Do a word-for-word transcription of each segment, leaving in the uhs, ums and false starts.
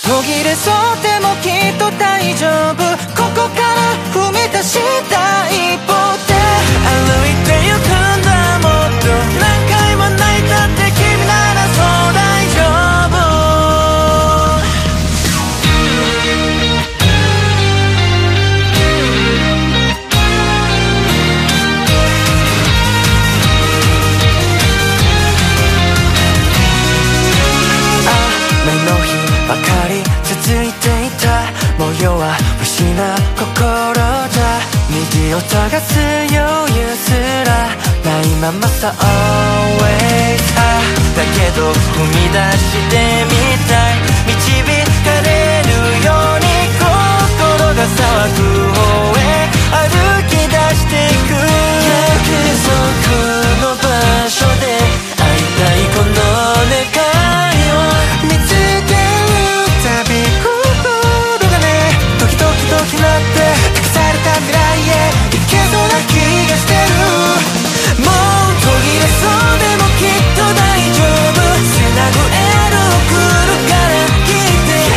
途切れそうでもきっと大丈夫。ここから踏み出した一歩で歩いてゆくんだ。もっと何回も泣いたって君ならそう大丈夫。雨の日ばかり続いていた。もう弱失う心だ。虹を探す余裕すらないままさ always あだけど踏み出してみたい。導かれるように心が騒ぐ方へ歩き出していく。約束の場所で会いたいこの願いを見つけるたび心がねドキドキドキなって託された未来へ行けそうな気がしてる。もう途切れそうでもきっと大丈夫。背中へる送るから聞いて、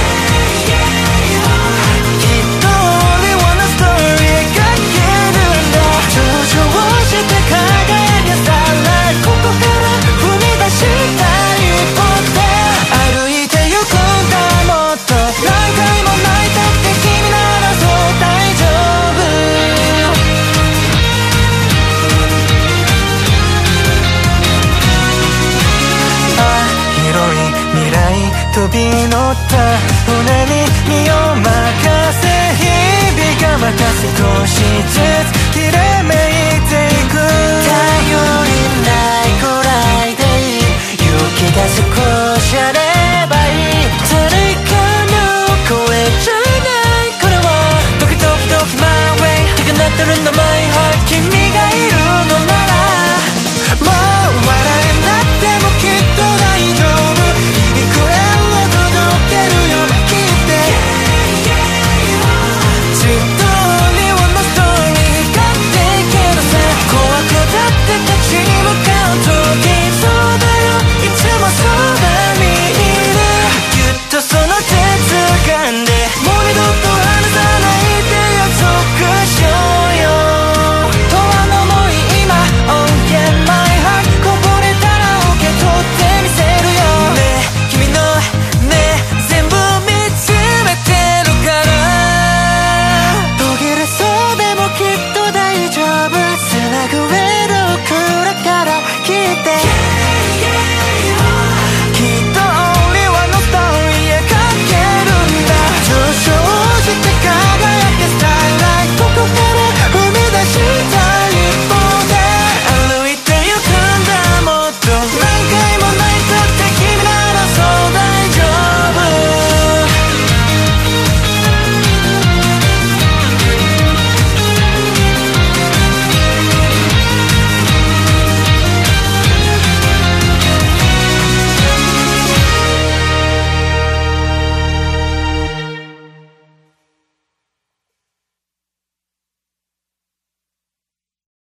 きっと only one story 描けるんだ。上々して輝きさらここから踏み出した一歩で歩いてゆくんだ。もっと何回も泣いたって君ならそう大丈夫。あ広い未来飛び乗った船に身を任せ日々がまた少しずつ切れめいていく。頼りないくらいでいい。勇気が少しあればいい。誰かの声じゃないこれはドキドキドキ my way 手が鳴ってるんだもん。